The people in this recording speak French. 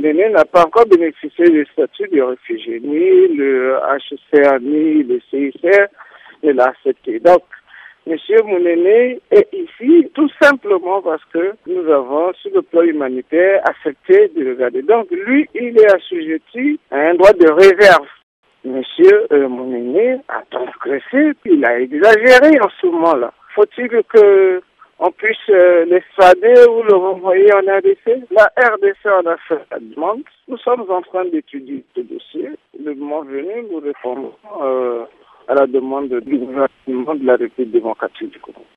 aîné n'a pas encore bénéficié du statut de réfugié. Ni le HCR, ni le CICR ne l'a accepté. Donc, Monsieur Mounene est ici tout simplement parce que nous avons, sur le plan humanitaire, accepté de le garder. Donc, lui, il est assujetti à un droit de réserve. Monsieur Mounene a transgressé, il a exagéré en ce moment-là. Faut-il que on puisse l'extrader ou le renvoyer en RDC? La RDC en a fait la demande. Nous sommes en train d'étudier ce dossier. Le moment venu, nous répondrons à la demande du gouvernement de la République démocratique du Congo.